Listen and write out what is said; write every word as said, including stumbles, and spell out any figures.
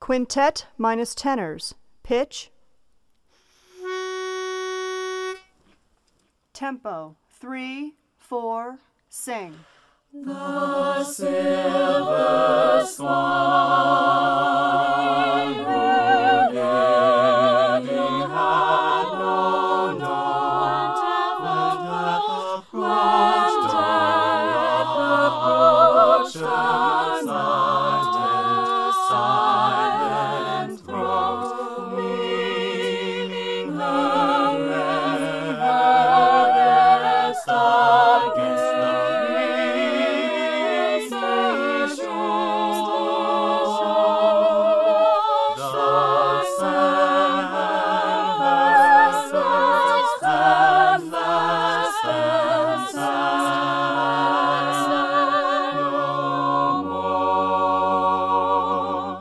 Quintet minus tenors. Pitch. Tempo. Three, four, sing. The silver swan